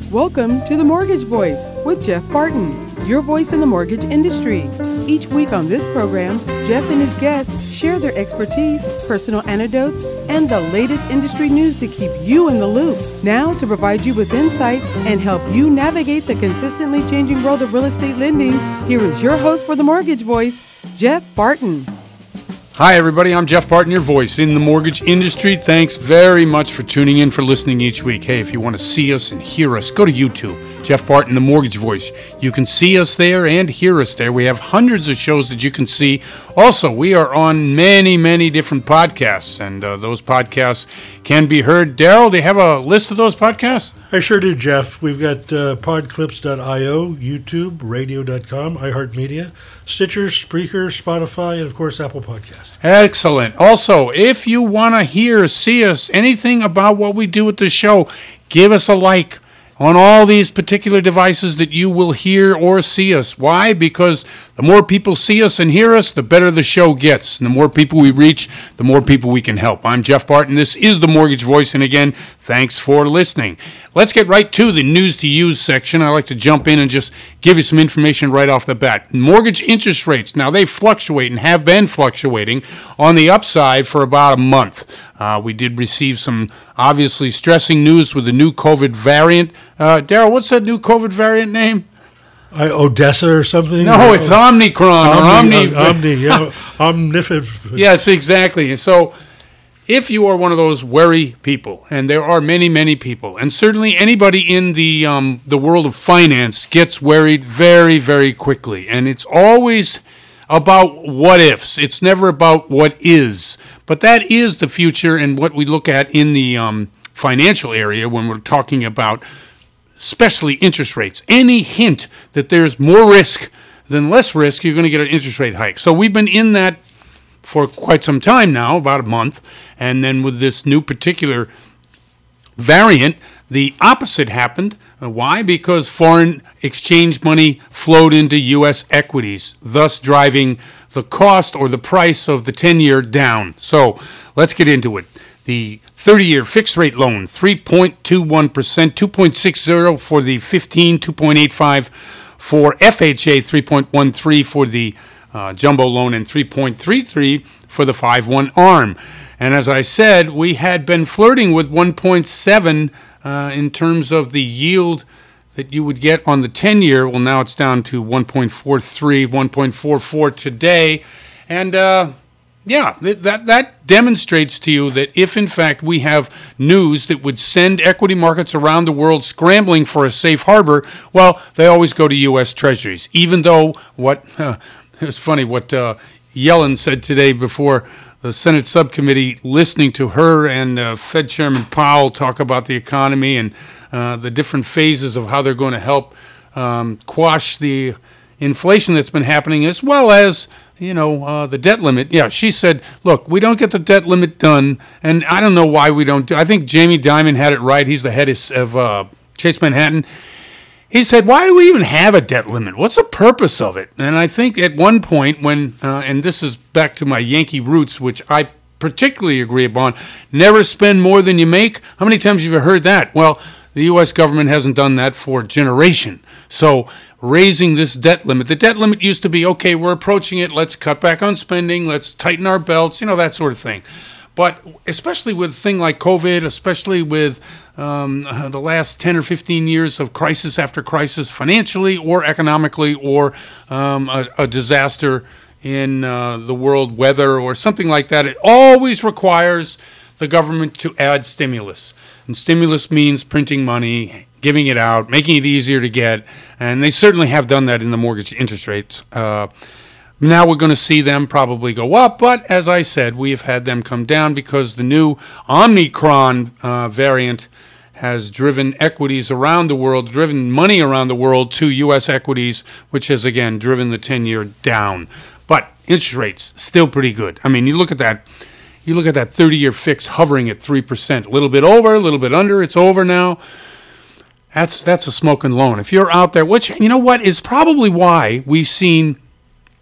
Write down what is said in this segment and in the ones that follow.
Welcome to The Mortgage Voice with Jeff Barton, your voice in the mortgage industry. Each week on this program, Jeff and his guests share their expertise, personal anecdotes, and the latest industry news to keep you in the loop. Now, to provide you with insight and help you navigate the consistently changing world of real estate lending, here is your host for The Mortgage Voice, Jeff Barton. Hi, everybody. I'm Jeff Barton, your voice in the mortgage industry. Thanks very much for tuning in, for listening each week. Hey, if you want to see us and hear us, go to YouTube, Jeff Barton, the Mortgage Voice. You can see us there and hear us there. We have hundreds of shows that you can see. Also, we are on many, many different podcasts, and those podcasts can be heard. Daryl, do you have a list of those podcasts? I sure do, Jeff. We've got podclips.io, YouTube, radio.com, iHeartMedia, Stitcher, Spreaker, Spotify, and, of course, Apple Podcasts. Excellent. Also, if you want to hear, see us, anything about what we do at the show, give us a like on all these particular devices that you will hear or see us. Why? Because the more people see us and hear us, the better the show gets. And the more people we reach, the more people we can help. I'm Jeff Barton. This is The Mortgage Voice. And again, thanks for listening. Let's get right to the news to use section. I like to jump in and just give you some information right off the bat. Mortgage interest rates. Now, they fluctuate and have been fluctuating on the upside for about a month. We did receive some obviously stressing news with the new COVID variant. Daryl, what's that new COVID variant name? Odessa or something? No, it's Omicron. Omnifid. Yes, exactly. So if you are one of those wary people, and there are many, many people, and certainly anybody in the world of finance gets worried very, very quickly. And it's always about what ifs. It's never about what is. But that is the future and what we look at in the financial area when we're talking about especially interest rates. Any hint that there's more risk than less risk, you're going to get an interest rate hike. So we've been in that for quite some time now, about a month. And then with this new particular variant, the opposite happened. Why? Because foreign exchange money flowed into U.S. equities, thus driving the cost or the price of the 10-year down. So let's get into it. The 30-year fixed rate loan, 3.21%, 2.60 for the 15, 2.85 for FHA, 3.13 for the jumbo loan, and 3.33 for the 5/1 ARM. And as I said, we had been flirting with 1.7 in terms of the yield that you would get on the 10-year. Well, now it's down to 1.43, 1.44 today. And that demonstrates to you that if, in fact, we have news that would send equity markets around the world scrambling for a safe harbor, well, they always go to U.S. Treasuries. Even though it was funny what Yellen said today before the Senate subcommittee, listening to her and Fed Chairman Powell talk about the economy and the different phases of how they're going to help quash the inflation that's been happening, as well as, the debt limit. Yeah, she said, look, we don't get the debt limit done, and I don't know why we don't do. I think Jamie Dimon had it right. He's the head of Chase Manhattan. He said, why do we even have a debt limit? What's the purpose of it? And I think at one point when, and this is back to my Yankee roots, which I particularly agree upon, never spend more than you make. How many times have you heard that? Well, the U.S. government hasn't done that for a generation. So raising this debt limit, the debt limit used to be, okay, we're approaching it, let's cut back on spending, let's tighten our belts, that sort of thing. But especially with a thing like COVID, especially with the last 10 or 15 years of crisis after crisis, financially or economically, or a disaster in the world, weather or something like that, it always requires the government to add stimulus. And stimulus means printing money, giving it out, making it easier to get, and they certainly have done that in the mortgage interest rates. Now we're going to see them probably go up, but as I said, we have had them come down because the new Omicron variant has driven equities around the world, driven money around the world to U.S. equities, which has, again, driven the 10-year down. But interest rates, still pretty good. I mean, you look at that 30-year fix hovering at 3%, a little bit over, a little bit under, it's over now. That's a smoking loan. If you're out there, which, is probably why we've seen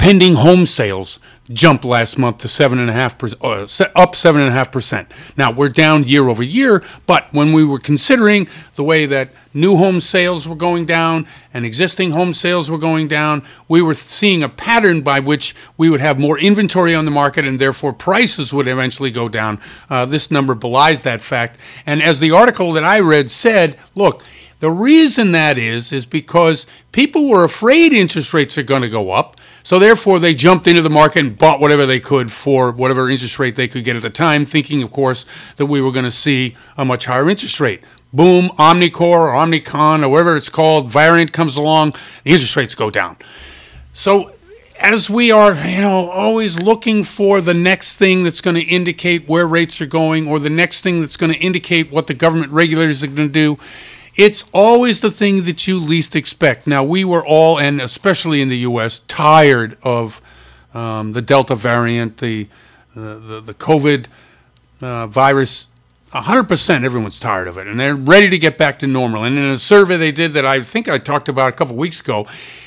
pending home sales jumped last month to 7.5%, up 7.5%. Now, we're down year over year, but when we were considering the way that new home sales were going down and existing home sales were going down, we were seeing a pattern by which we would have more inventory on the market and therefore prices would eventually go down. This number belies that fact. And as the article that I read said, look, the reason that is because people were afraid interest rates are going to go up. So therefore, they jumped into the market and bought whatever they could for whatever interest rate they could get at the time, thinking, of course, that we were going to see a much higher interest rate. Boom, Omnicore or Omnicron or whatever it's called, variant comes along, the interest rates go down. So as we are, always looking for the next thing that's going to indicate where rates are going or the next thing that's going to indicate what the government regulators are going to do, it's always the thing that you least expect. Now, we were all, and especially in the U.S., tired of the Delta variant, the COVID virus. 100% everyone's tired of it, and they're ready to get back to normal. And in a survey they did that I think I talked about a couple weeks ago,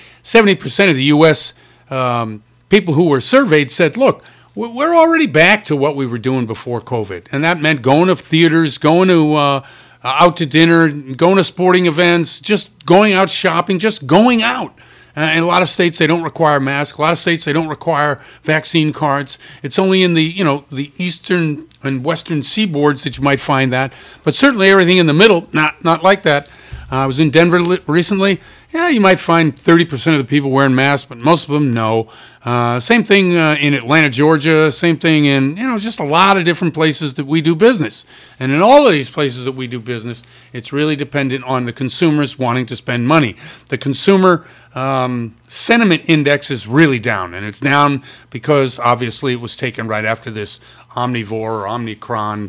70% of the U.S. People who were surveyed said, look, we're already back to what we were doing before COVID. And that meant going to theaters, going to out to dinner, going to sporting events, just going out shopping, just going out. In a lot of states, they don't require masks. A lot of states, they don't require vaccine cards. It's only in the, the eastern and western seaboards that you might find that. But certainly everything in the middle, not like that. I was in Denver recently. Yeah, you might find 30% of the people wearing masks, but most of them, no. Same thing in Atlanta, Georgia. Same thing in, just a lot of different places that we do business. And in all of these places that we do business, it's really dependent on the consumers wanting to spend money. The consumer sentiment index is really down, and it's down because obviously it was taken right after this omnivore or Omnicron.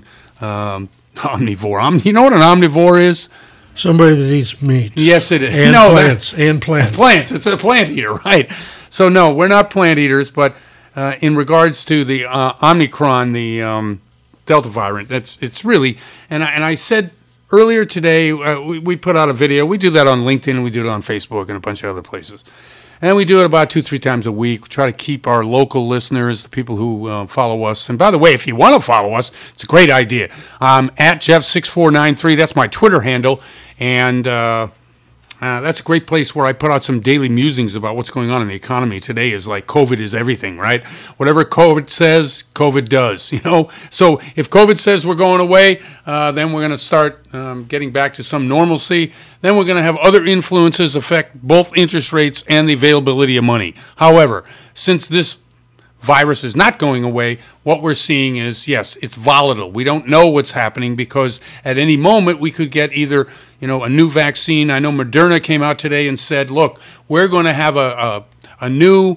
Omnivore. You know what an omnivore is? Somebody that eats meat. Yes, it is. And plants. And plants. Plants. It's a plant eater, right? So, no, we're not plant eaters, but in regards to the Omnicron, the Delta variant, it's really, and I said earlier today, we put out a video. We do that on LinkedIn, and we do it on Facebook and a bunch of other places. And we do it about 2-3 times a week. We try to keep our local listeners, the people who follow us. And by the way, if you want to follow us, it's a great idea. At Jeff6493, that's my Twitter handle. And that's a great place where I put out some daily musings about what's going on in the economy. Today is like COVID is everything, right? Whatever COVID says, COVID does, So if COVID says we're going away, then we're going to start getting back to some normalcy. Then we're going to have other influences affect both interest rates and the availability of money. However, since this virus is not going away, what we're seeing is, yes, it's volatile. We don't know what's happening because at any moment we could get either a new vaccine. I know Moderna came out today and said, look, we're going to have a new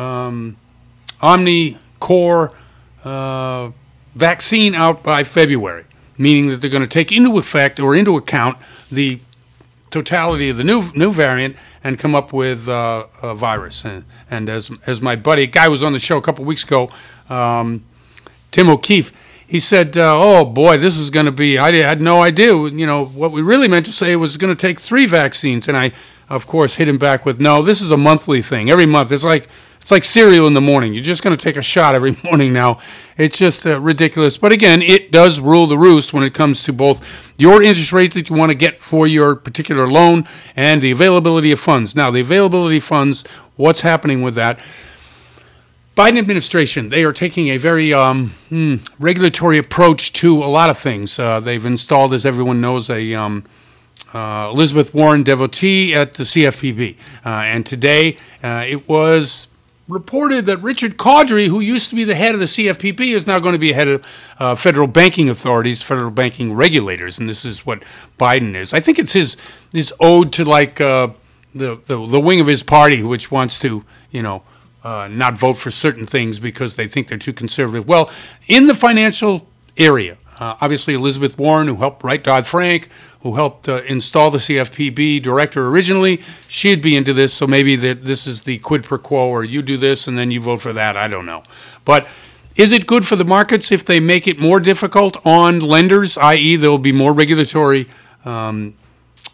Omnicore vaccine out by February, meaning that they're going to take into account the totality of the new variant and come up with a virus. And as my buddy, a guy was on the show a couple of weeks ago, Tim O'Keefe, he said, oh, boy, this is going to be, I had no idea. What we really meant to say was going to take 3 vaccines. And I, of course, hit him back with, no, this is a monthly thing. Every month. It's like cereal in the morning. You're just going to take a shot every morning now. It's just ridiculous. But again, it does rule the roost when it comes to both your interest rate that you want to get for your particular loan and the availability of funds. Now, the availability of funds, what's happening with that? Biden administration, they are taking a very regulatory approach to a lot of things. They've installed, as everyone knows, a Elizabeth Warren devotee at the CFPB. And today it was reported that Richard Caudry, who used to be the head of the CFPB, is now going to be head of federal banking authorities, federal banking regulators, and this is what Biden is. I think it's his ode to the wing of his party, which wants to, not vote for certain things because they think they're too conservative. Well, in the financial area, obviously Elizabeth Warren, who helped write Dodd-Frank, who helped install the CFPB director originally, she'd be into this, so maybe this is the quid pro quo, or you do this and then you vote for that. I don't know. But is it good for the markets if they make it more difficult on lenders, i.e. there will be more regulatory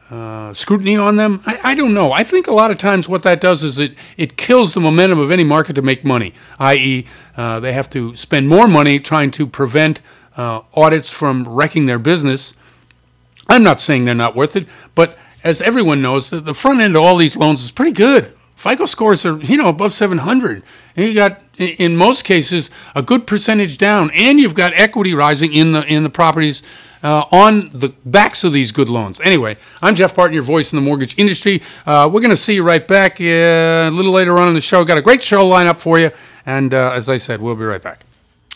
scrutiny on them. I don't know. I think a lot of times what that does is it kills the momentum of any market to make money, i.e. They have to spend more money trying to prevent audits from wrecking their business. I'm not saying they're not worth it, but as everyone knows, the front end of all these loans is pretty good. FICO scores are, above 700. And you got, in most cases, a good percentage down, and you've got equity rising in the properties on the backs of these good loans. Anyway, I'm Jeff Barton, your voice in the mortgage industry. We're going to see you right back a little later on in the show. Got a great show lineup for you, and as I said, we'll be right back.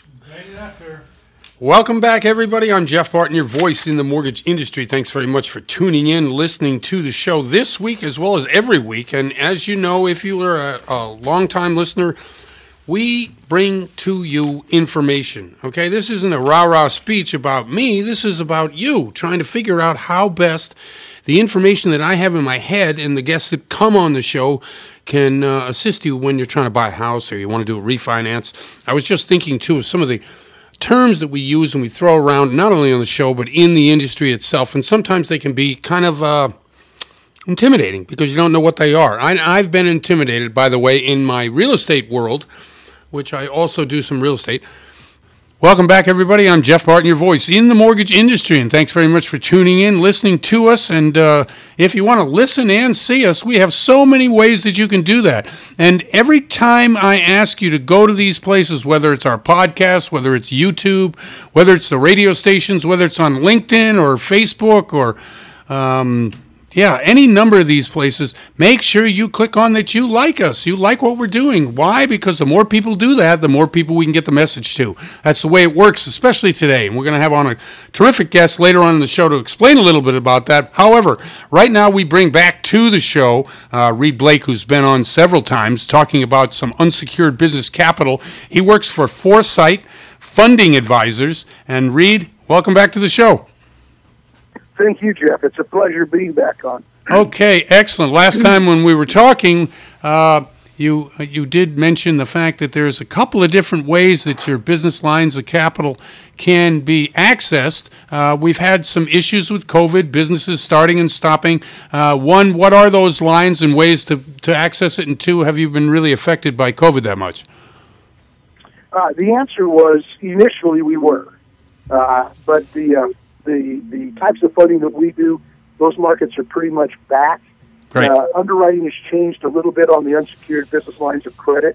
Welcome back, everybody. I'm Jeff Barton, your voice in the mortgage industry. Thanks very much for tuning in, listening to the show this week as well as every week. And as you know, if you are a long-time listener, we bring to you information, okay? This isn't a rah-rah speech about me. This is about you, trying to figure out how best the information that I have in my head and the guests that come on the show can assist you when you're trying to buy a house or you want to do a refinance. I was just thinking, too, of some of the terms that we use and we throw around, not only on the show, but in the industry itself. And sometimes they can be kind of intimidating because you don't know what they are. I've been intimidated, by the way, in my real estate world, which I also do some real estate. Welcome back, everybody. I'm Jeff Barton, your voice in the mortgage industry, and thanks very much for tuning in, listening to us. And if you want to listen and see us, we have so many ways that you can do that. And every time I ask you to go to these places, whether it's our podcast, whether it's YouTube, whether it's the radio stations, whether it's on LinkedIn or Facebook or any number of these places, make sure you click on that you like us. You like what we're doing. Why? Because the more people do that, the more people we can get the message to. That's the way it works, especially today. And we're going to have on a terrific guest later on in the show to explain a little bit about that. However, right now we bring back to the show Reed Blake, who's been on several times, talking about some unsecured business capital. He works for Foresight Funding Advisors. And Reed, welcome back to the show. Thank you, Jeff. It's a pleasure being back on. Okay, excellent. Last time when we were talking, you did mention the fact that there's a couple of different ways that your business lines of capital can be accessed. We've had some issues with COVID, businesses starting and stopping. One, what are those lines and ways to access it? And two, have you been really affected by COVID that much? The answer was initially we were, but the types of funding that we do, those markets are pretty much back. Right. Underwriting has changed a little bit on the unsecured business lines of credit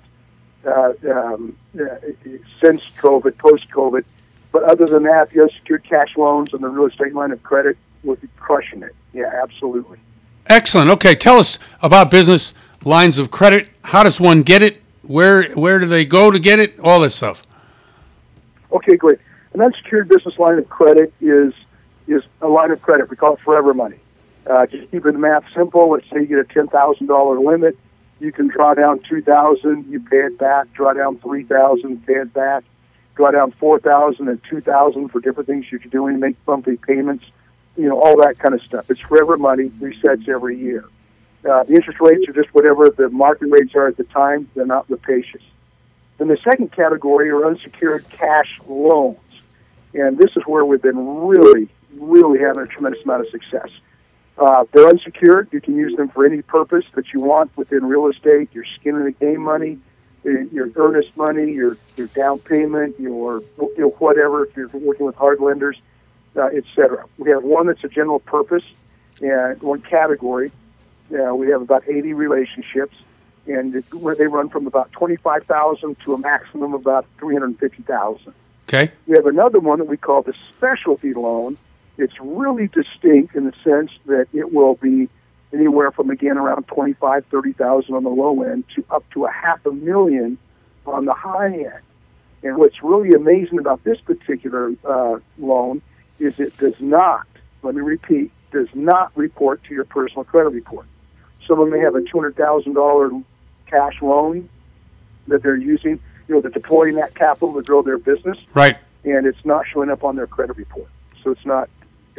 since COVID, post-COVID. But other than that, the unsecured cash loans and the real estate line of credit will be crushing it. Yeah, absolutely. Excellent. Okay, tell us about business lines of credit. How does one get it? Where do they go to get it? All this stuff. Okay, great. An unsecured business line of credit is a line of credit. We call it forever money. Just keeping the math simple, let's say you get a $10,000 limit. You can draw down $2,000, you pay it back. Draw down $3,000, pay it back. Draw down $4,000 and $2,000 for different things you're doing, make monthly payments, all that kind of stuff. It's forever money, resets every year. The interest rates are just whatever the market rates are at the time. They're not rapacious. Then the second category are unsecured cash loans. And this is where we've been really, really having a tremendous amount of success. They're unsecured. You can use them for any purpose that you want within real estate, your skin in the game money, your earnest money, your down payment, your whatever, if you're working with hard lenders, et cetera. We have one that's a general purpose, and one category. We have about 80 relationships, and they run from about $25,000 to a maximum of about $350,000. Okay. We have another one that we call the specialty loan. It's really distinct in the sense that it will be anywhere from, again, around $25,000, $30,000 on the low end to up to $500,000 on the high end. And what's really amazing about this particular loan is it does not, let me repeat, does not report to your personal credit report. Someone may have a $200,000 cash loan that they're using, they're deploying that capital to grow their business. Right. And it's not showing up on their credit report. So it's not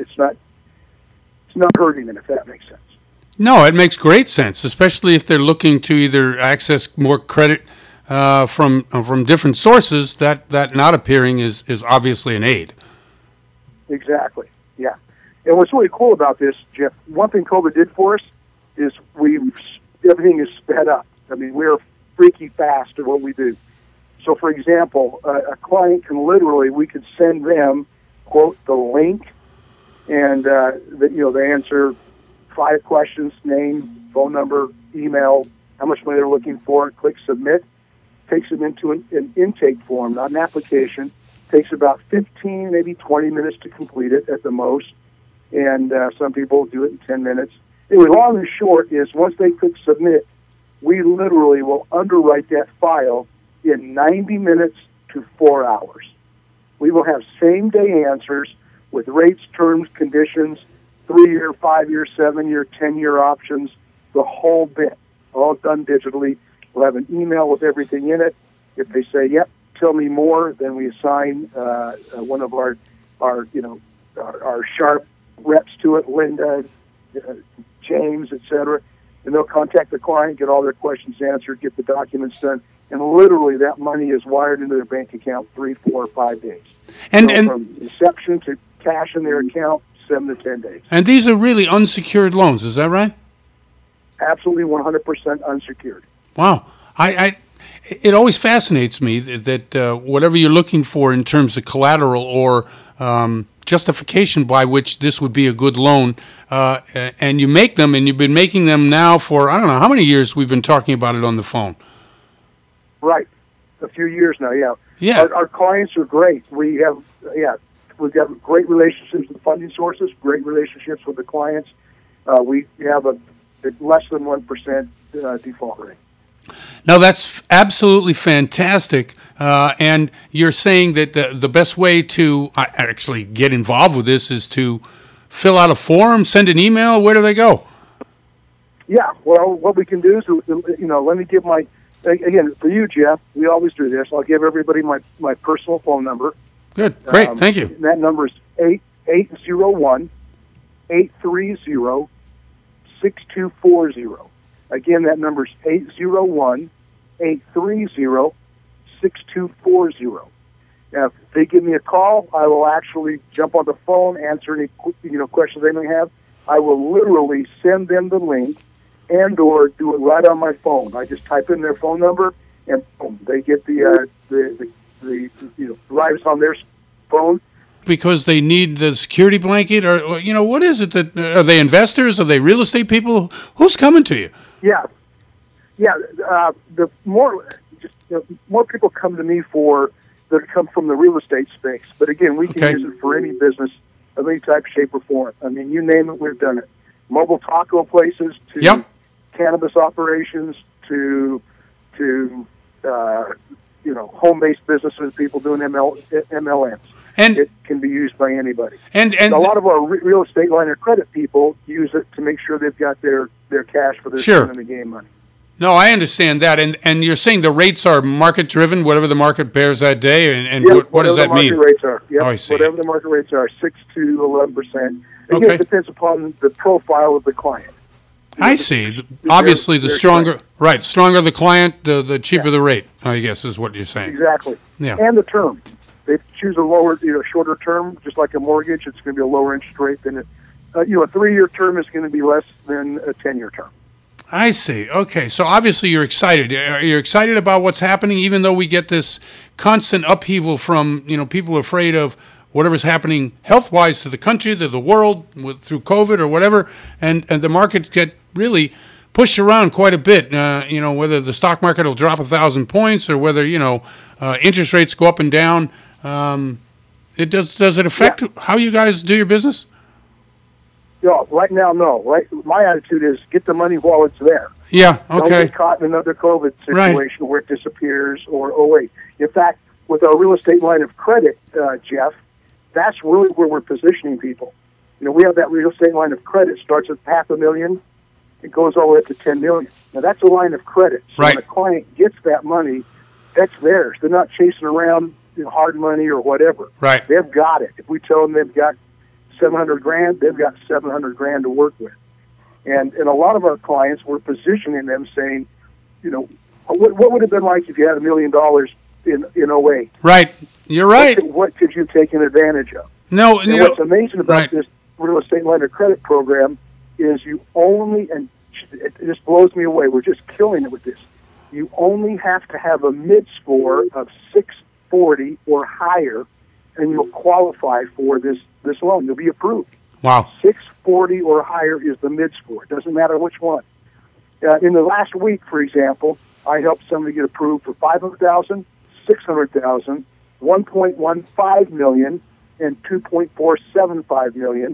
hurting them, if that makes sense. No, it makes great sense, especially if they're looking to either access more credit from different sources. That not appearing is obviously an aid. Exactly. Yeah. And what's really cool about this, Jeff, one thing COVID did for us is everything is sped up. I mean, we're freaky fast at what we do. So, for example, a client can we could send them, quote, the link, and they answer 5 questions: name, phone number, email, how much money they're looking for. Click submit. Takes them into an intake form, not an application. Takes about 15, maybe 20 minutes to complete it at the most, and some people do it in 10 minutes. Anyway, long and short is once they click submit, we literally will underwrite that file in 90 minutes to 4 hours. We will have same-day answers with rates, terms, conditions, 3-year, 5-year, 7-year, 10-year options, the whole bit, all done digitally. We'll have an email with everything in it. If they say, yep, tell me more, then we assign one of our sharp reps to it, Linda, James, etc., and they'll contact the client, get all their questions answered, get the documents done, and literally that money is wired into their bank account 3, 4, or 5 days. And from inception to cash in their account, 7 to 10 days. And these are really unsecured loans, is that right? Absolutely 100% unsecured. Wow. It always fascinates me that whatever you're looking for in terms of collateral or justification by which this would be a good loan, and you make them, and you've been making them now for, I don't know, how many years we've been talking about it on the phone? Right. A few years now, yeah. Yeah. Our clients are great. We've got great relationships with funding sources, great relationships with the clients. We have a less than 1% default rate. Now, that's absolutely fantastic. And you're saying that the best way to actually get involved with this is to fill out a form, send an email. Where do they go? Yeah, well, what we can do is, let me give again, for you, Jeff, we always do this. I'll give everybody my personal phone number. Good, great, thank you. That number is 801-830-6240. Again, that number is 801-830-6240. Now, if they give me a call, I will actually jump on the phone, answer any questions they may have. I will literally send them the link and/or do it right on my phone. I just type in their phone number, and boom, they get the lives on their phone. Because they need the security blanket, or what is it that are they investors? Are they real estate people? Who's coming to you? Yeah. The more people come to me that come from the real estate space. But again, we can use it for any business of any type, shape, or form. I mean, you name it, we've done it. Mobile taco places to cannabis operations to home-based businesses, people doing MLMs. And it can be used by anybody. And a lot of our real estate line of credit people use it to make sure they've got their cash for their skin in the game money. No, I understand that. And you're saying the rates are market-driven, whatever the market bears that day? And what does that mean? Whatever the market rates are. Yep. Oh, I see. Whatever the market rates are, 6 to 11%. Again, it depends upon the profile of the client. I see. Obviously, the stronger the client, the cheaper the rate, I guess, is what you're saying. Exactly. Yeah. And the term. They choose a lower, shorter term, just like a mortgage. It's going to be a lower interest rate than a 3-year term is going to be less than a 10-year term. I see. Okay, so obviously you're excited. You're excited about what's happening, even though we get this constant upheaval from people afraid of whatever's happening health-wise to the country, to the world, through COVID or whatever, and the markets get really pushed around quite a bit. Whether the stock market will drop 1,000 points or whether interest rates go up and down. Does it affect how you guys do your business? No, right now, no. Right, my attitude is get the money while it's there. Yeah, okay. Don't get caught in another COVID situation where it disappears or, wait. In fact, with our real estate line of credit, Jeff, that's really where we're positioning people. We have that real estate line of credit, starts at $500,000, it goes all the way up to $10 million. Now, that's a line of credit. So when a client gets that money, that's theirs. They're not chasing around hard money or whatever. Right. They've got it. If we tell them they've got $700,000, they've got $700,000 to work with. And a lot of our clients, we're positioning them saying, what would it have been like if you had $1 million in 08? Right. You're right. What could you take advantage of? No. And what's amazing about this, real estate line of credit program is you only, and it just blows me away, we're just killing it with this, you only have to have a mid-score of 640 or higher, and you'll qualify for this loan. You'll be approved. Wow. 640 or higher is the mid-score. It doesn't matter which one. In the last week, for example, I helped somebody get approved for $500,000, $600,000, $1.15 million, and $2.475 million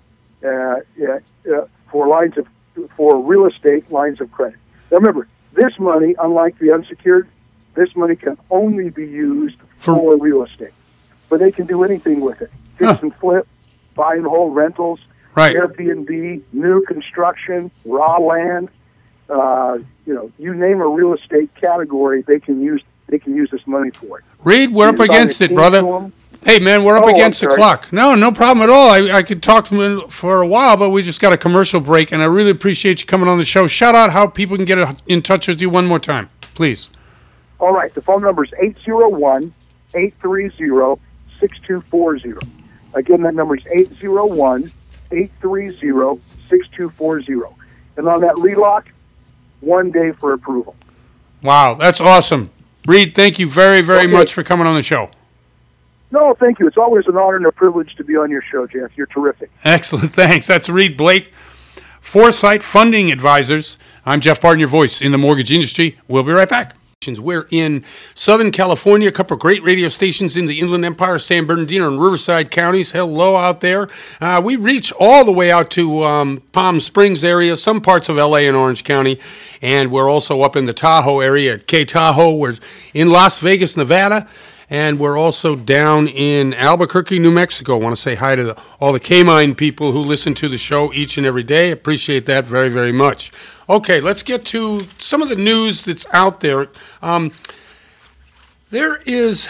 for real estate lines of credit. Now remember, this money, unlike the unsecured, this money can only be used for real estate. But they can do anything with it. Fix and flip, buy and hold rentals, right. Airbnb, new construction, raw land. You name a real estate category, they can use this money for it. Reed, we're up against it, brother. Hey, man, we're up against the clock. No problem at all. I could talk to him for a while, but we just got a commercial break, and I really appreciate you coming on the show. Shout out how people can get in touch with you one more time, please. All right. The phone number is 801-830-6240. Again, that number is 801-830-6240. And on that relock, 1 day for approval. Wow, that's awesome. Reed, thank you very, very much for coming on the show. No, thank you. It's always an honor and a privilege to be on your show, Jeff. You're terrific. Excellent. Thanks. That's Reed Blake, Foresight Funding Advisors. I'm Jeff Barton, your voice in the mortgage industry. We'll be right back. We're in Southern California, a couple of great radio stations in the Inland Empire, San Bernardino and Riverside counties. Hello out there. We reach all the way out to Palm Springs area, some parts of L.A. and Orange County, and we're also up in the Tahoe area at K-Tahoe. We're in Las Vegas, Nevada, and we're also down in Albuquerque, New Mexico. I want to say hi to all the K-Mine people who listen to the show each and every day. Appreciate that very, very much. Okay, let's get to some of the news that's out there. There is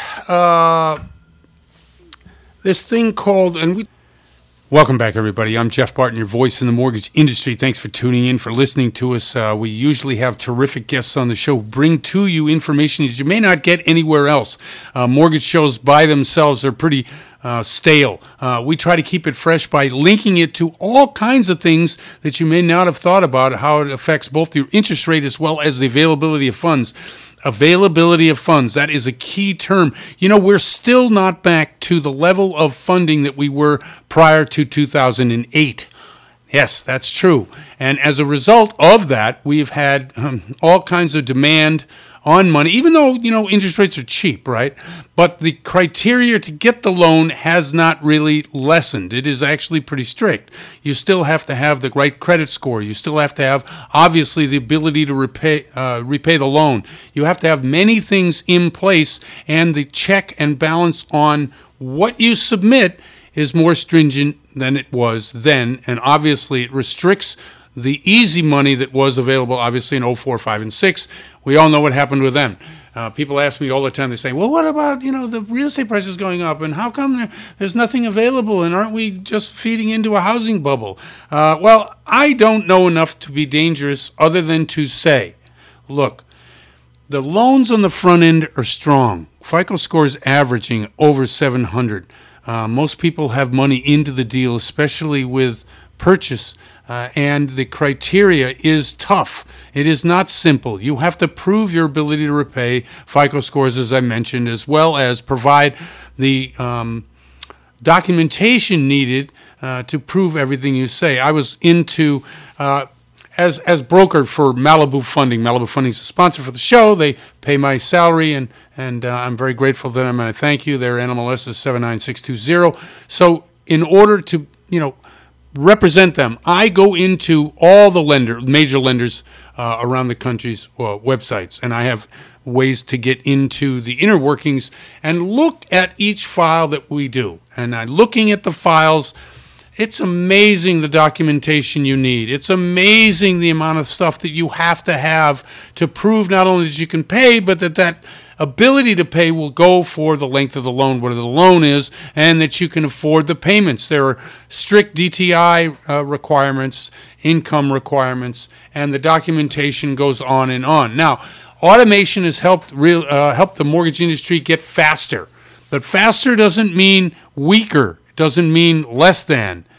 this thing called, welcome back, everybody. I'm Jeff Barton, your voice in the mortgage industry. Thanks for tuning in, for listening to us. We usually have terrific guests on the show, bring to you information that you may not get anywhere else. Mortgage shows by themselves are pretty stale. We try to keep it fresh by linking it to all kinds of things that you may not have thought about, how it affects both your interest rate as well as the availability of funds. Availability of funds, that is a key term. You know, we're still not back to the level of funding that we were prior to 2008. Yes, that's true. And as a result of that, we've had all kinds of demand on money, even though, interest rates are cheap, right? But the criteria to get the loan has not really lessened. It is actually pretty strict. You still have to have the right credit score. You still have to have, obviously, the ability to repay the loan. You have to have many things in place, and the check and balance on what you submit is more stringent than it was then, and obviously it restricts the easy money that was available, obviously, in 04, 5, and 6. We all know what happened with them. People ask me all the time, they say, well, what about, the real estate prices going up, and how come there's nothing available, and aren't we just feeding into a housing bubble? Well, I don't know enough to be dangerous other than to say, look, the loans on the front end are strong. FICO score is averaging over 700. Most people have money into the deal, especially with purchase, and the criteria is tough. It is not simple. You have to prove your ability to repay FICO scores, as I mentioned, as well as provide the documentation needed to prove everything you say. I was into, as broker for Malibu Funding. Malibu Funding is a sponsor for the show. They pay my salary, and I'm very grateful to them, and I thank you. Their NMLS is 79620. So in order to, represent them, I go into all the major lenders around the country's websites, and I have ways to get into the inner workings and look at each file that we do. And looking at the files, it's amazing the documentation you need. It's amazing the amount of stuff that you have to prove not only that you can pay, but that ability to pay will go for the length of the loan, what the loan is, and that you can afford the payments. There are strict DTI requirements, income requirements, and the documentation goes on and on. Now, automation has helped the mortgage industry get faster, but faster doesn't mean weaker. It doesn't mean less than.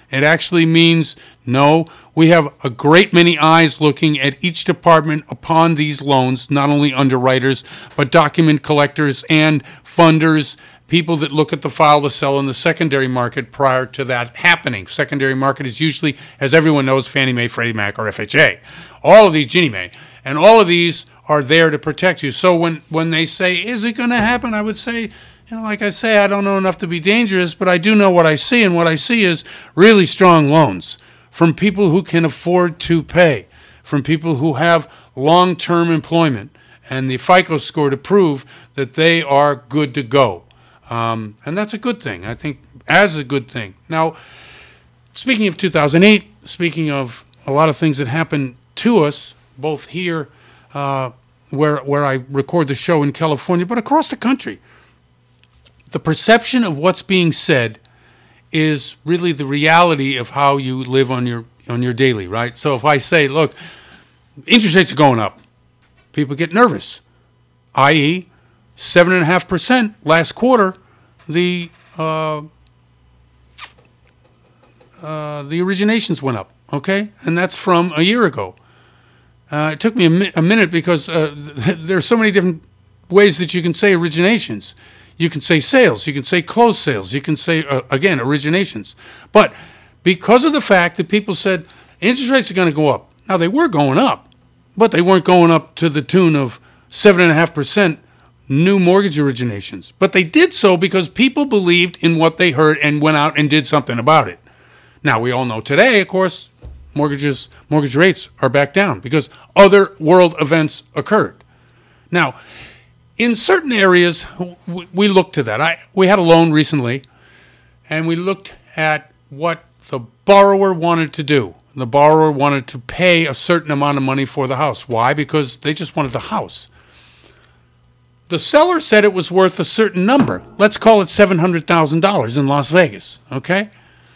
It actually means, no, we have a great many eyes looking at each department upon these loans, not only underwriters, but document collectors and funders, people that look at the file to sell in the secondary market prior to that happening. Secondary market is usually, as everyone knows, Fannie Mae, Freddie Mac, or FHA. All of these, Ginnie Mae. And all of these are there to protect you. So when they say, is it going to happen? I would say, like I say, I don't know enough to be dangerous, but I do know what I see, and what I see is really strong loans from people who can afford to pay, from people who have long-term employment, and the FICO score to prove that they are good to go. And that's a good thing, I think, as a good thing. Now, speaking of 2008, speaking of a lot of things that happened to us, both here where I record the show in California, but across the country, the perception of what's being said is really the reality of how you live on your daily, right? So if I say, look, interest rates are going up, people get nervous, i.e., 7.5% last quarter, the originations went up, okay? And that's from a year ago. It took me a minute because there are so many different ways that you can say originations. You can say sales, you can say closed sales, you can say, again, originations. But because of the fact that people said interest rates are going to go up. Now, they were going up, but they weren't going up to the tune of 7.5% new mortgage originations. But they did so because people believed in what they heard and went out and did something about it. Now, we all know today, of course, mortgage rates are back down because other world events occurred. Now, in certain areas, we look to that. We had a loan recently, and we looked at what the borrower wanted to do. The borrower wanted to pay a certain amount of money for the house. Why? Because they just wanted the house. The seller said it was worth a certain number. Let's call it $700,000 in Las Vegas, okay?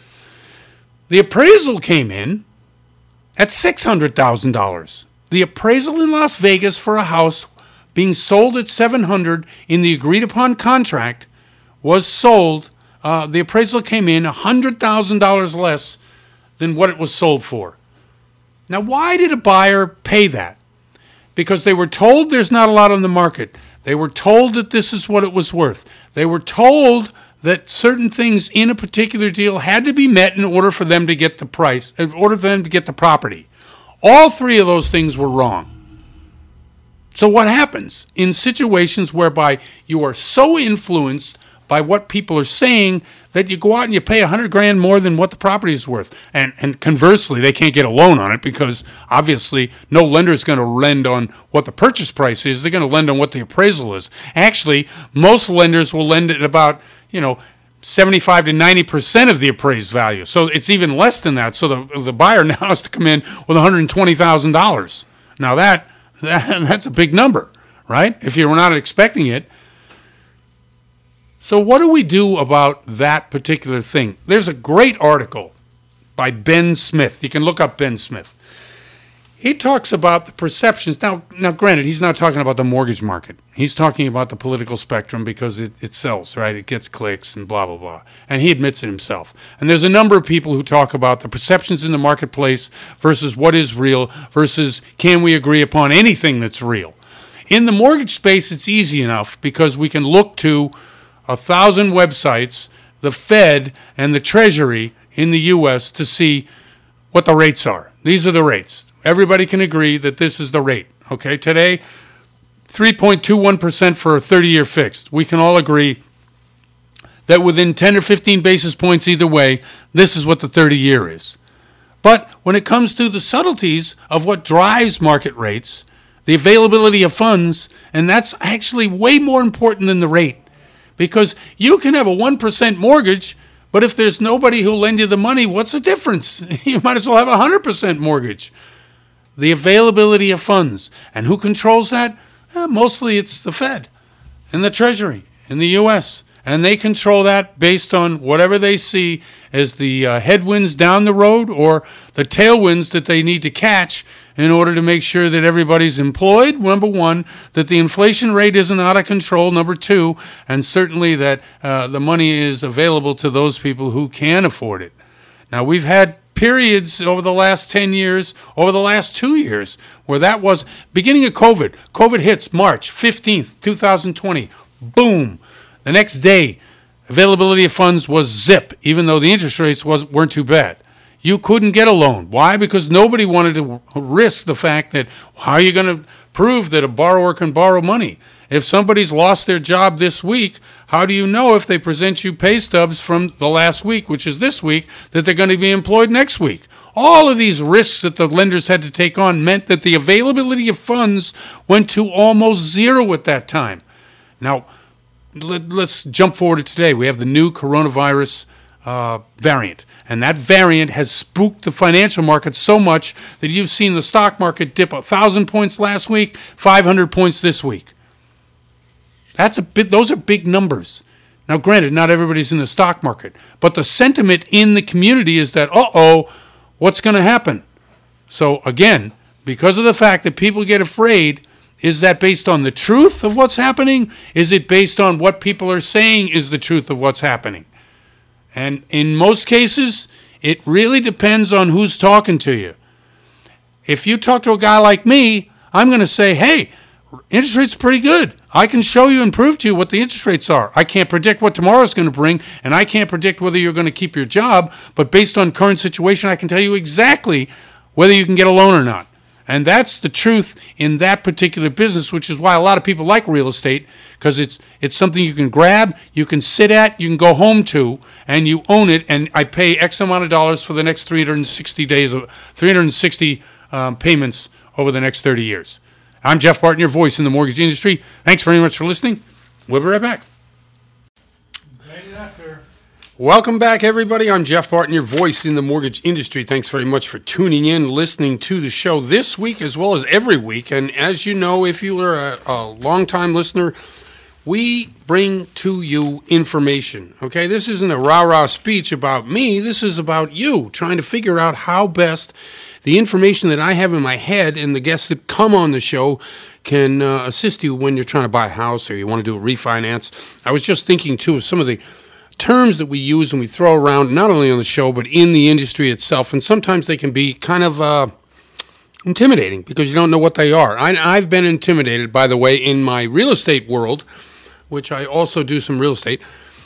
The appraisal came in at $600,000. The appraisal in Las Vegas for a house being sold at $700,000 in the agreed-upon contract was sold. The appraisal came in $100,000 less than what it was sold for. Now, why did a buyer pay that? Because they were told there's not a lot on the market. They were told that this is what it was worth. They were told that certain things in a particular deal had to be met in order for them to get the price, in order for them to get the property. All three of those things were wrong. So what happens in situations whereby you are so influenced by what people are saying that you go out and you pay $100,000 more than what the property is worth? And conversely, they can't get a loan on it because obviously no lender is going to lend on what the purchase price is. They're going to lend on what the appraisal is. Actually, most lenders will lend at about, 75 to 90% of the appraised value. So it's even less than that. So the buyer now has to come in with $120,000. Now that's a big number, right? If you're not expecting it. So what do we do about that particular thing? There's a great article by Ben Smith. You can look up Ben Smith. He talks about the perceptions. Now, granted, he's not talking about the mortgage market. He's talking about the political spectrum because it sells, right? It gets clicks and blah, blah, blah. And he admits it himself. And there's a number of people who talk about the perceptions in the marketplace versus what is real versus can we agree upon anything that's real. In the mortgage space, it's easy enough because we can look to 1,000 websites, the Fed and the Treasury in the U.S. to see what the rates are. These are the rates. Everybody can agree that this is the rate. Okay, today, 3.21% for a 30-year fixed. We can all agree that within 10 or 15 basis points either way, this is what the 30-year is. But when it comes to the subtleties of what drives market rates, the availability of funds, and that's actually way more important than the rate. Because you can have a 1% mortgage, but if there's nobody who'll lend you the money, what's the difference? You might as well have a 100% mortgage. The availability of funds. And who controls that? Mostly it's the Fed and the Treasury in the U.S. And they control that based on whatever they see as the headwinds down the road or the tailwinds that they need to catch in order to make sure that everybody's employed, number one, that the inflation rate isn't out of control, number two, and certainly that the money is available to those people who can afford it. Now, we've had periods over the last 10 years, over the last 2 years, where that was beginning of COVID. COVID hits March 15th, 2020. Boom. The next day, availability of funds was zip, even though the interest rates weren't too bad. You couldn't get a loan. Why? Because nobody wanted to risk the fact that how are you going to prove that a borrower can borrow money? If somebody's lost their job this week, how do you know if they present you pay stubs from the last week, which is this week, that they're going to be employed next week? All of these risks that the lenders had to take on meant that the availability of funds went to almost zero at that time. Now, let's jump forward to today. We have the new coronavirus variant, and that variant has spooked the financial market so much that you've seen the stock market dip 1,000 points last week, 500 points this week. Those are big numbers. Now, granted, not everybody's in the stock market, but the sentiment in the community is that, what's going to happen? So again, because of the fact that people get afraid, is that based on the truth of what's happening? Is it based on what people are saying is the truth of what's happening? And in most cases, it really depends on who's talking to you. If you talk to a guy like me, I'm going to say, hey, interest rates are pretty good. I can show you and prove to you what the interest rates are. I can't predict what tomorrow's going to bring, and I can't predict whether you're going to keep your job, but based on current situation, I can tell you exactly whether you can get a loan or not. And that's the truth in that particular business, which is why a lot of people like real estate, because it's something you can grab, you can sit at, you can go home to, and you own it. And I pay X amount of dollars for the next 360 payments over the next 30 years. I'm Jeff Barton, your voice in the mortgage industry. Thanks very much for listening. We'll be right back. Welcome back, everybody. I'm Jeff Barton, your voice in the mortgage industry. Thanks very much for tuning in, listening to the show this week as well as every week. And as you know, if you are a long-time listener, we bring to you information, okay? This isn't a rah-rah speech about me. This is about you, trying to figure out how best the information that I have in my head and the guests that come on the show can assist you when you're trying to buy a house or you want to do a refinance. I was just thinking, too, of some of the terms that we use and we throw around, not only on the show, but in the industry itself. And sometimes they can be kind of intimidating because you don't know what they are. I've been intimidated, by the way, in my real estate world, which I also do some real estate.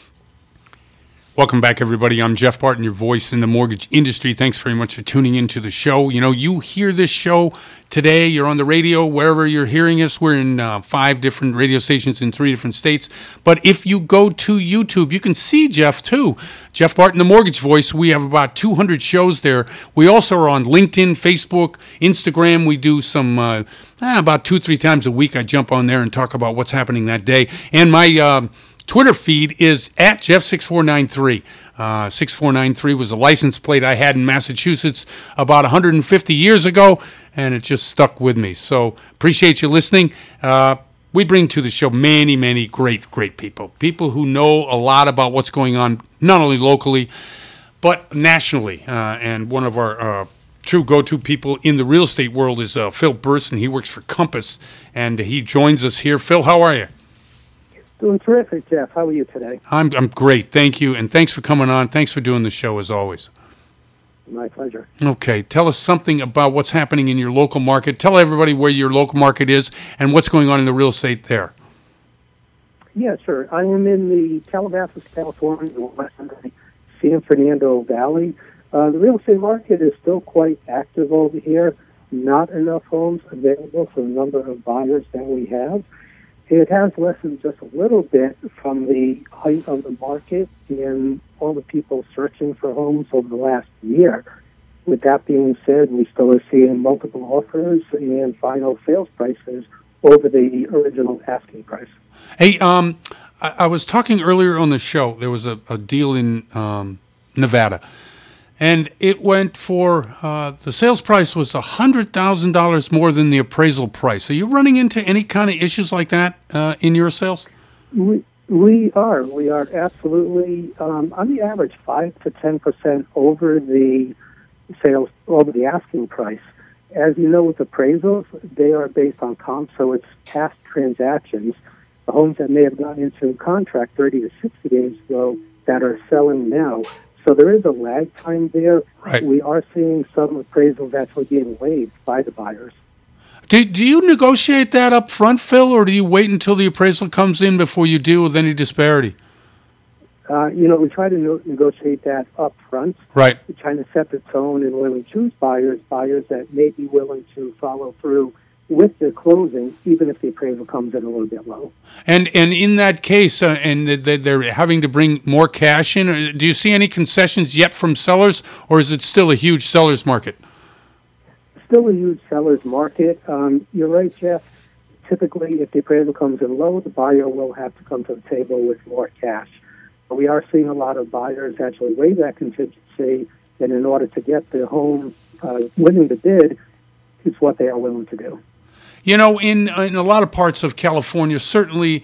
Welcome back, everybody. I'm Jeff Barton, your voice in the mortgage industry. Thanks very much for tuning into the show. You know, you hear this show today. You're on the radio, wherever you're hearing us. We're in 5 different radio stations in 3 different states. But if you go to YouTube, you can see Jeff, too. Jeff Barton, the mortgage voice. We have about 200 shows there. We also are on LinkedIn, Facebook, Instagram. We do some about 2-3 times a week. I jump on there and talk about what's happening that day. And my Twitter feed is at Jeff6493. 6493 was a license plate I had in Massachusetts about 150 years ago, and it just stuck with me. So appreciate you listening. We bring to the show many, many great people. People who know a lot about what's going on, not only locally, but nationally. And one of our true go-to people in the real estate world is Phil Burson. He works for Compass, and he joins us here. Phil, how are you? Doing terrific, Jeff. How are you today? I'm great, thank you, and thanks for coming on. Thanks for doing the show, as always. My pleasure. Okay, tell us something about what's happening in your local market. Tell everybody where your local market is and what's going on in the real estate there. Yeah, sure. I am in the Calabasas, California, western San Fernando Valley. The real estate market is still quite active over here. Not enough homes available for the number of buyers that we have. It has lessened just a little bit from the height of the market and all the people searching for homes over the last year. With that being said, we still are seeing multiple offers and final sales prices over the original asking price. Hey, I was talking earlier on the show. There was a deal in Nevada. And it went for, the sales price was $100,000 more than the appraisal price. Are you running into any kind of issues like that in your sales? We are absolutely, on the average, 5 to 10% over the sales, over the asking price. As you know, with appraisals, they are based on comps, so it's past transactions. The homes that may have gone into contract 30 to 60 days ago that are selling now. So there is a lag time there. Right. We are seeing some appraisals actually being waived by the buyers. Do you negotiate that up front, Phil, or do you wait until the appraisal comes in before you deal with any disparity? We try to negotiate that up front. Right. We're trying to set the tone, and when we choose buyers that may be willing to follow through with the closing, even if the appraisal comes in a little bit low. And in that case, and they're having to bring more cash in, do you see any concessions yet from sellers, or is it still a huge seller's market? Still a huge seller's market. You're right, Jeff. Typically, if the appraisal comes in low, the buyer will have to come to the table with more cash. But we are seeing a lot of buyers actually waive that contingency, and in order to get the home winning the bid, it's what they are willing to do. You know, in a lot of parts of California, certainly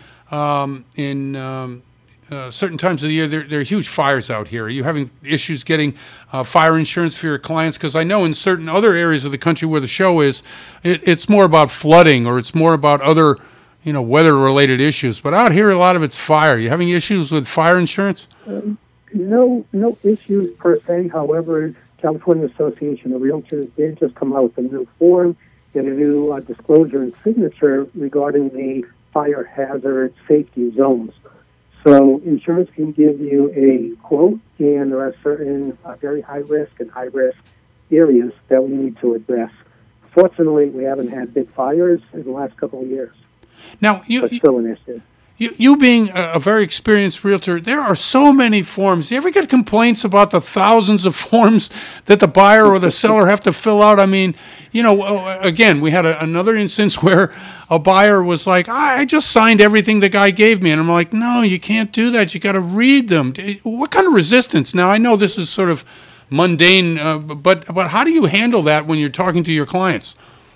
in certain times of the year, there are huge fires out here. Are you having issues getting fire insurance for your clients? Because I know in certain other areas of the country where the show is, it's more about flooding or it's more about other, weather-related issues. But out here, a lot of it's fire. Are you having issues with fire insurance? No issues per se. However, California Association of Realtors did just come out with a new form and a new disclosure and signature regarding the fire hazard safety zones. So insurance can give you a quote, and there are certain very high-risk and high-risk areas that we need to address. Fortunately, we haven't had big fires in the last couple of years. Now, but still an issue. You being a very experienced realtor, there are so many forms. Do you ever get complaints about the thousands of forms that the buyer or the seller have to fill out? I mean, again, we had another instance where a buyer was like, I just signed everything the guy gave me. And I'm like, no, you can't do that. You got to read them. What kind of resistance? Now, I know this is sort of mundane, but how do you handle that when you're talking to your clients?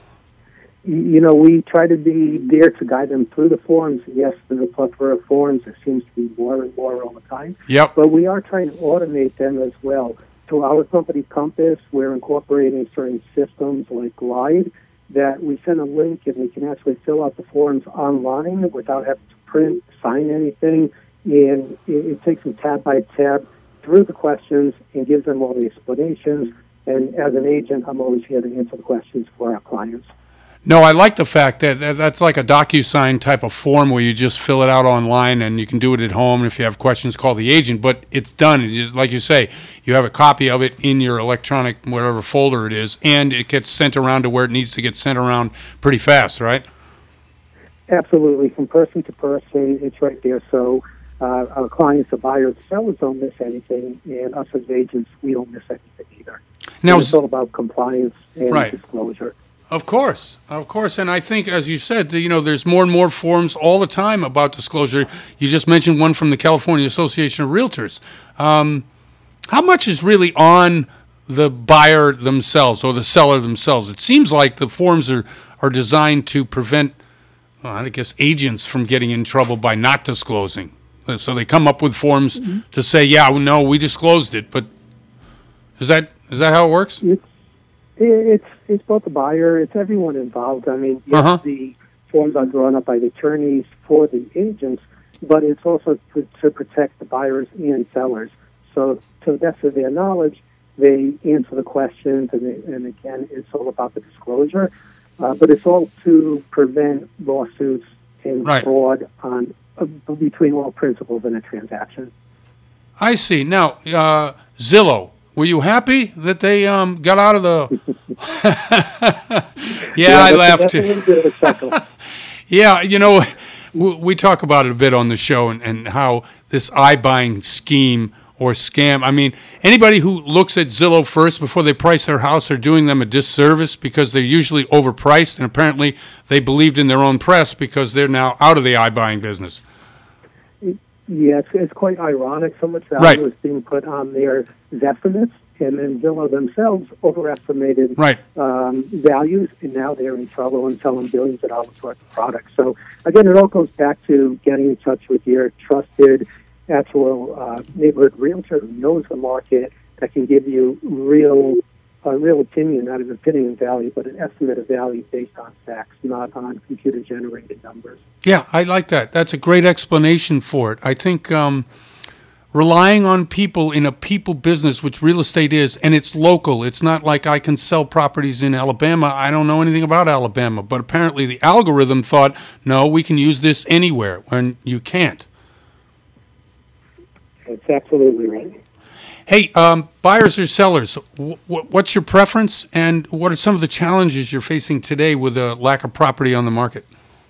We try to be there to guide them through the forms. Yes, there's a plethora of forms. There seems to be more and more all the time. Yep. But we are trying to automate them as well. To our company, Compass, we're incorporating certain systems like Glide that we send a link and we can actually fill out the forms online without having to print, sign anything. And it takes them tab by tab through the questions and gives them all the explanations. And as an agent, I'm always here to answer the questions for our clients. No, I like the fact that that's like a DocuSign type of form where you just fill it out online and you can do it at home. And if you have questions, call the agent. But it's done. Like you say, you have a copy of it in your electronic, whatever folder it is, and it gets sent around to where it needs to get sent around pretty fast, right? Absolutely. From person to person, it's right there. So our clients, the buyers, the sellers don't miss anything, and us as agents, we don't miss anything either. Now, it's all about compliance and disclosure. Of course. And I think, as you said, there's more and more forms all the time about disclosure. You just mentioned one from the California Association of Realtors. How much is really on the buyer themselves or the seller themselves? It seems like the forms are designed to prevent, agents from getting in trouble by not disclosing. So they come up with forms to say, no, we disclosed it. But is that how it works? It's both the buyer, it's everyone involved. I mean, yes, the forms are drawn up by the attorneys for the agents, but it's also to protect the buyers and sellers. So to the best of their knowledge, they answer the questions, and again, it's all about the disclosure. But it's all to prevent lawsuits and fraud between all principals in a transaction. I see. Now, Zillow. Were you happy that they got out of the... I laughed too. Yeah, we talk about it a bit on the show and how this iBuying scheme or scam, I mean, anybody who looks at Zillow first before they price their house are doing them a disservice because they're usually overpriced, and apparently they believed in their own press because they're now out of the iBuying business. Yeah, it's quite ironic. So much value is being put on their estimates, and then Zillow themselves overestimated values, and now they're in trouble and selling billions of dollars worth of products. So, again, it all goes back to getting in touch with your trusted, actual neighborhood realtor who knows the market, that can give you a real opinion, not an opinion of value, but an estimate of value based on facts, not on computer-generated numbers. Yeah, I like that. That's a great explanation for it. I think relying on people in a people business, which real estate is, and it's local. It's not like I can sell properties in Alabama. I don't know anything about Alabama, but apparently the algorithm thought, no, we can use this anywhere, when you can't. That's absolutely right. Hey, buyers or sellers, what's your preference, and what are some of the challenges you're facing today with a lack of property on the market?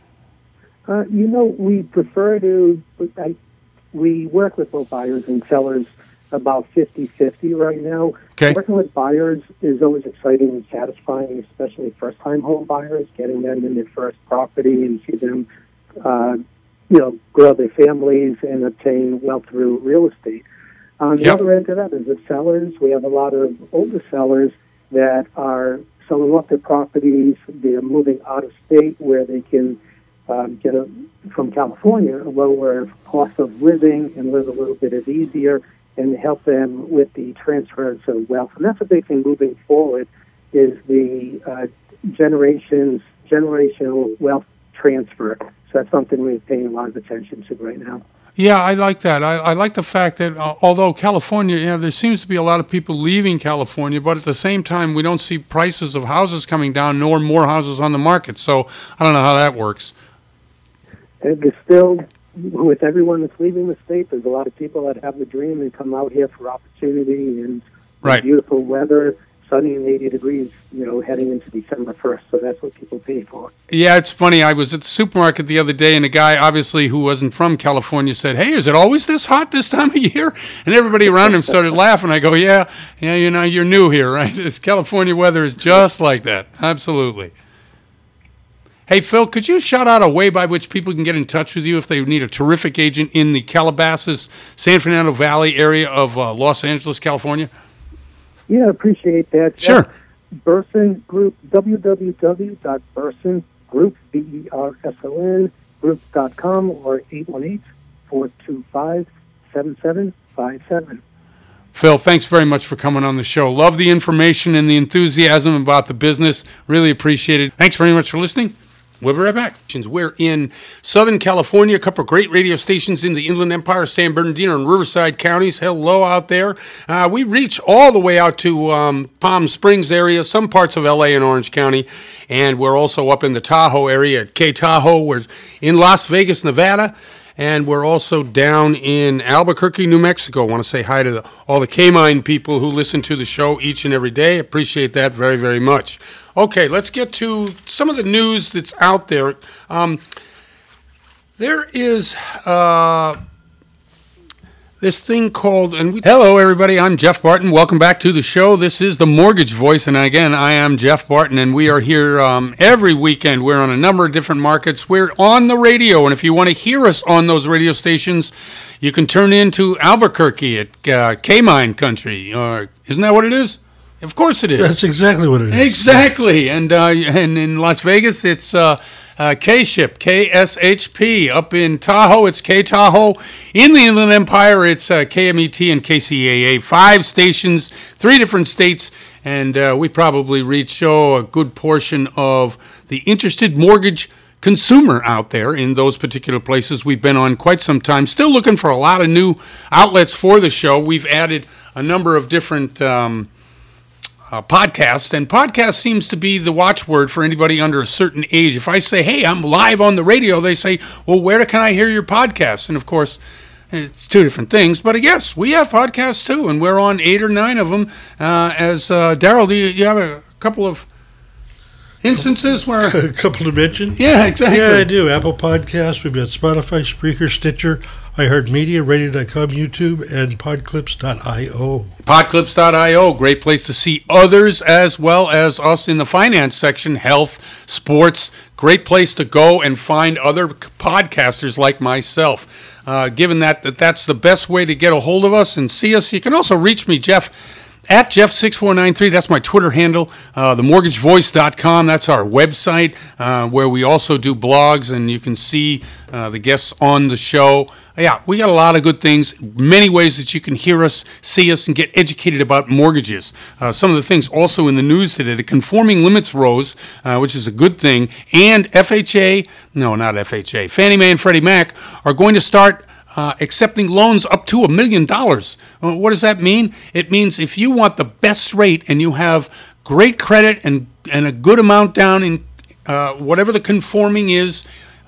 We prefer to, we work with both buyers and sellers about 50-50 right now. Okay. Working with buyers is always exciting and satisfying, especially first-time home buyers, getting them in their first property and see them, grow their families and obtain wealth through real estate. On the other end of that is the sellers. We have a lot of older sellers that are selling off their properties. They're moving out of state where they can get from California a lower cost of living and live a little bit easier, and help them with the transfers of wealth. And that's a big thing moving forward, is the generational wealth transfer. So that's something we're paying a lot of attention to right now. Yeah, I like that. I like the fact that although California, there seems to be a lot of people leaving California, but at the same time, we don't see prices of houses coming down, nor more houses on the market. So I don't know how that works. And there's still, with everyone that's leaving the state, there's a lot of people that have the dream and come out here for opportunity and beautiful weather, sunny and 80 degrees, heading into December 1st. So that's what people pay for. Yeah, it's funny. I was at the supermarket the other day, and a guy, obviously, who wasn't from California said, "Hey, is it always this hot this time of year?" And everybody around him started laughing. I go, yeah, you're new here, right? It's California weather is just like that. Absolutely. Hey, Phil, could you shout out a way by which people can get in touch with you if they need a terrific agent in the Calabasas, San Fernando Valley area of Los Angeles, California? Yeah, appreciate that. Sure. Berson Group, www.bersongroup, BERSON, group.com, or 818-425-7757. Phil, thanks very much for coming on the show. Love the information and the enthusiasm about the business. Really appreciate it. Thanks very much for listening. We'll be right back. We're in Southern California, a couple of great radio stations in the Inland Empire, San Bernardino and Riverside counties. Hello out there. We reach all the way out to Palm Springs area, some parts of L.A. and Orange County, and we're also up in the Tahoe area at K-Tahoe. We're in Las Vegas, Nevada, and we're also down in Albuquerque, New Mexico. I want to say hi to all the K-Mine people who listen to the show each and every day. Appreciate that very, very much. Okay, let's get to some of the news that's out there. There is this thing called... Hello, everybody. I'm Jeff Barton. Welcome back to the show. This is The Mortgage Voice, and again, I am Jeff Barton, and we are here every weekend. We're on a number of different markets. We're on the radio, and if you want to hear us on those radio stations, you can turn into Albuquerque at K-Mine Country. Isn't that what it is? Of course it is. That's exactly what it is. Exactly. And in Las Vegas, it's K-Ship, KSHP. Up in Tahoe, it's K-Tahoe. In the Inland Empire, it's KMET and KCAA. 5 stations, 3 different states, and we probably reach a good portion of the interested mortgage consumer out there in those particular places. We've been on quite some time. Still looking for a lot of new outlets for the show. We've added a number of different... podcast, and podcast seems to be the watchword for anybody under a certain age. If I say, hey, I'm live on the radio, they say, well, where can I hear your podcast? And of course, it's 2 different things, but yes, we have podcasts too, and we're on 8 or 9 of them. Daryl, do you have a couple of instances where... A couple to mention? Yeah, exactly. Yeah, I do. Apple Podcasts, we've got Spotify, Spreaker, Stitcher, iHeartMedia, Radio.com, YouTube, and Podclips.io. Podclips.io, great place to see others as well as us in the finance section, health, sports. Great place to go and find other podcasters like myself. Given that's the best way to get a hold of us and see us. You can also reach me, Jeff, at Jeff6493, that's my Twitter handle. TheMortgageVoice.com, that's our website, where we also do blogs, and you can see the guests on the show. Yeah, we got a lot of good things, many ways that you can hear us, see us, and get educated about mortgages. Some of the things also in the news today, the conforming limits rose, which is a good thing, and Fannie Mae and Freddie Mac are going to start accepting loans up to $1 million. What does that mean? It means if you want the best rate and you have great credit and a good amount down in whatever the conforming is,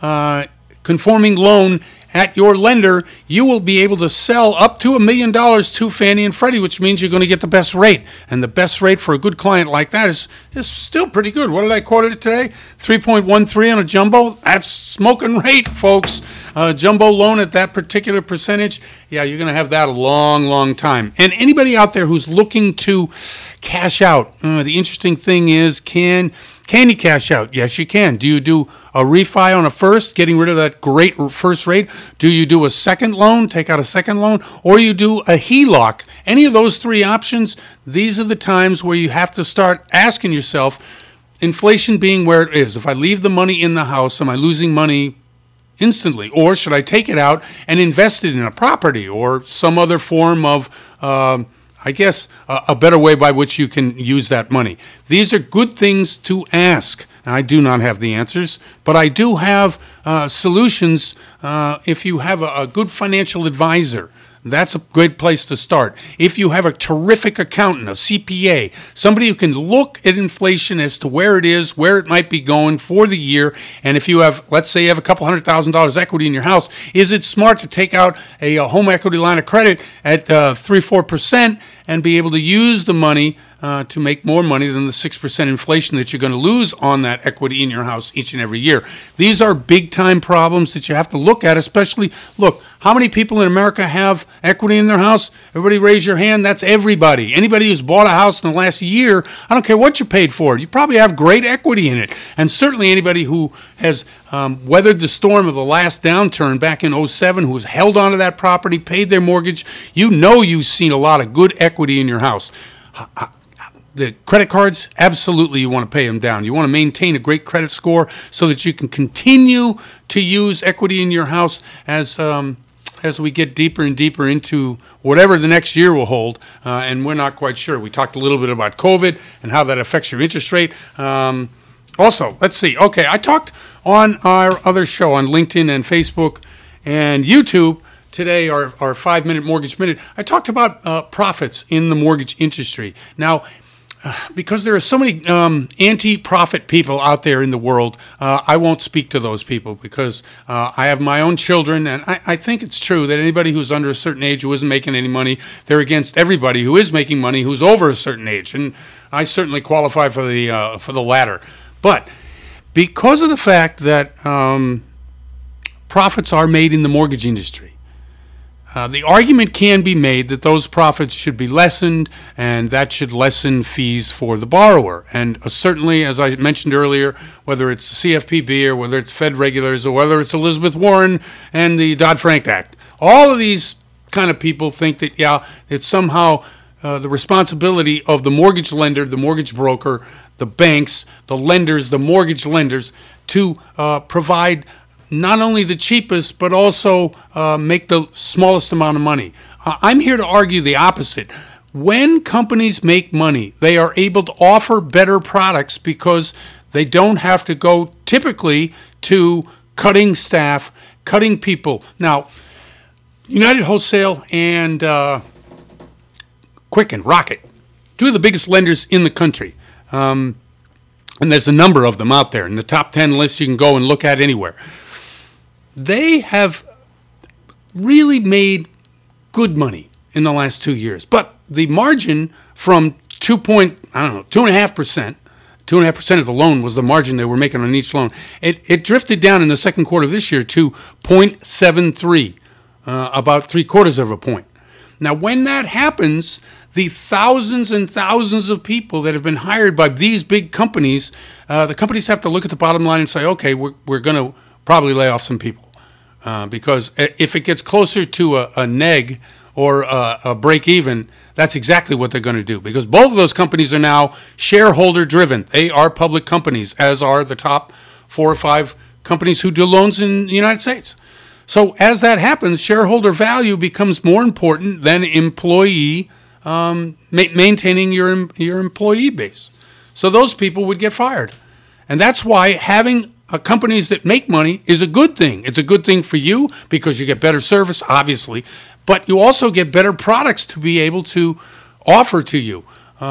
conforming loan at your lender, you will be able to sell up to $1 million to Fannie and Freddie, which means you're going to get the best rate. And the best rate for a good client like that is still pretty good. What did I quote it today? 3.13 on a jumbo. That's smoking rate, folks. Jumbo loan at that particular percentage, yeah, you're going to have that a long, long time. And anybody out there who's looking to cash out, the interesting thing is, can you cash out? Yes, you can. Do you do a refi on a first, getting rid of that great first rate? Do you do a second loan, take out a second loan? Or you do a HELOC? Any of those three options, these are the times where you have to start asking yourself, inflation being where it is, if I leave the money in the house, am I losing money instantly? Or should I take it out and invest it in a property or some other form of I guess, a better way by which you can use that money? These are good things to ask. I do not have the answers, but I do have solutions if you have a good financial advisor. That's a great place to start. If you have a terrific accountant, a CPA, somebody who can look at inflation as to where it is, where it might be going for the year, and if you have, let's say you have a couple $100,000 equity in your house, is it smart to take out a home equity line of credit at 3-4% and be able to use the money to make more money than the 6% inflation that you're going to lose on that equity in your house each and every year? These are big-time problems that you have to look at, especially, look, how many people in America have equity in their house? Everybody raise your hand. That's everybody. Anybody who's bought a house in the last year, I don't care what you paid for it, you probably have great equity in it. And certainly anybody who has weathered the storm of the last downturn back in 2007, who has held onto that property, paid their mortgage, you know you've seen a lot of good equity in your house. The credit cards, absolutely you want to pay them down. You want to maintain a great credit score so that you can continue to use equity in your house as we get deeper and deeper into whatever the next year will hold, and we're not quite sure. We talked a little bit about COVID and how that affects your interest rate. Also, let's see. Okay, I talked on our other show on LinkedIn and Facebook and YouTube today, our 5-minute Mortgage Minute. I talked about profits in the mortgage industry. Now, because there are so many anti-profit people out there in the world, I won't speak to those people because I have my own children, and I think it's true that anybody who's under a certain age who isn't making any money, they're against everybody who is making money who's over a certain age, and I certainly qualify for the latter. But because of the fact that profits are made in the mortgage industry, the argument can be made that those profits should be lessened, and that should lessen fees for the borrower. And certainly, as I mentioned earlier, whether it's CFPB or whether it's Fed regulators or whether it's Elizabeth Warren and the Dodd-Frank Act, all of these kind of people think that, yeah, it's somehow the responsibility of the mortgage lender, the mortgage broker, the banks, the lenders, the mortgage lenders to provide not only the cheapest, but also make the smallest amount of money. I'm here to argue the opposite. When companies make money, they are able to offer better products because they don't have to go typically to cutting staff, cutting people. Now, United Wholesale and Quicken, Rocket, two of the biggest lenders in the country. And there's a number of them out there. In the top 10 lists you can go and look at anywhere. They have really made good money in the last 2 years. But the margin from 2.5%, 2.5% of the loan was the margin they were making on each loan. It drifted down in the second quarter of this year to 0.73, about 3/4 of a point. Now, when that happens, the thousands and thousands of people that have been hired by these big companies, the companies have to look at the bottom line and say, okay, we're going to probably lay off some people. Because if it gets closer to a neg or a break even, that's exactly what they're going to do. Because both of those companies are now shareholder driven. They are public companies, as are the top 4 or 5 companies who do loans in the United States. So as that happens, shareholder value becomes more important than employee maintaining your employee base. So those people would get fired. And that's why having companies that make money is a good thing. It's a good thing for you because you get better service, obviously, but you also get better products to be able to offer to you.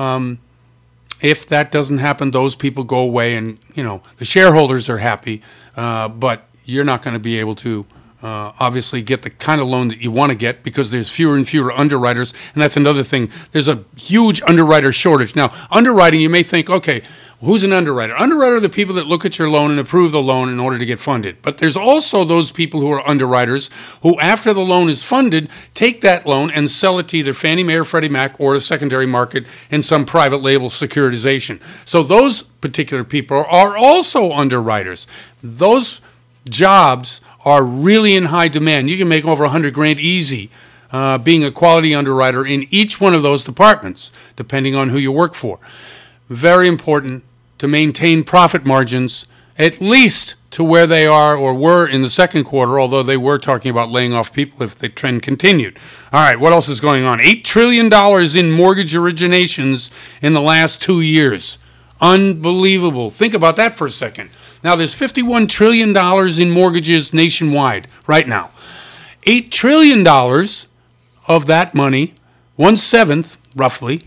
If that doesn't happen, those people go away, and the shareholders are happy, but you're not going to be able to obviously get the kind of loan that you want to get because there's fewer and fewer underwriters, and that's another thing. There's a huge underwriter shortage. Now, underwriting, you may think, okay, who's an underwriter? Underwriter are the people that look at your loan and approve the loan in order to get funded. But there's also those people who are underwriters who, after the loan is funded, take that loan and sell it to either Fannie Mae or Freddie Mac or the secondary market in some private label securitization. So those particular people are also underwriters. Those jobs are really in high demand. You can make over $100,000 easy being a quality underwriter in each one of those departments, depending on who you work for. Very important to maintain profit margins at least to where they are or were in the second quarter, although they were talking about laying off people if the trend continued. All right, what else is going on? $8 trillion in mortgage originations in the last 2 years. Unbelievable. Think about that for a second. Now, there's $51 trillion in mortgages nationwide right now. $8 trillion of that money, 1/7 roughly,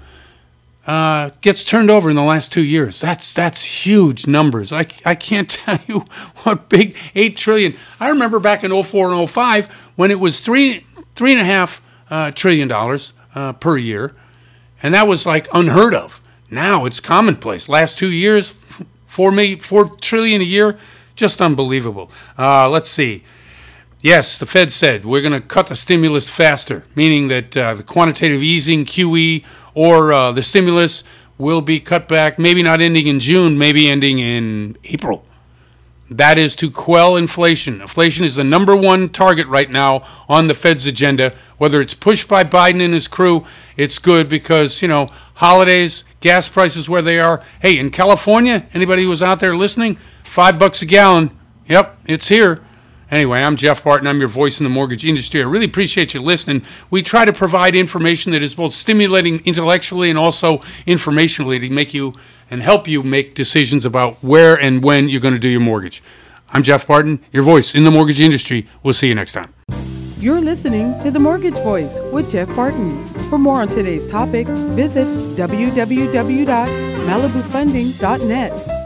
gets turned over in the last 2 years. That's huge numbers. I can't tell you what big $8 trillion. I remember back in 2004 and 2005 when it was $3.5 trillion per year, and that was like unheard of. Now it's commonplace. Last 2 years, $4 trillion a year, just unbelievable. Let's see. Yes, the Fed said we're going to cut the stimulus faster, meaning that the quantitative easing, QE, or the stimulus will be cut back, maybe not ending in June, maybe ending in April. That is to quell inflation. Inflation is the number one target right now on the Fed's agenda. Whether it's pushed by Biden and his crew, it's good because, holidays, gas prices where they are. Hey, in California, anybody who was out there listening, $5 a gallon. Yep, it's here. Anyway, I'm Jeff Barton. I'm your voice in the mortgage industry. I really appreciate you listening. We try to provide information that is both stimulating intellectually and also informationally to make you and help you make decisions about where and when you're going to do your mortgage. I'm Jeff Barton, your voice in the mortgage industry. We'll see you next time. You're listening to The Mortgage Voice with Jeff Barton. For more on today's topic, visit www.malibufunding.net.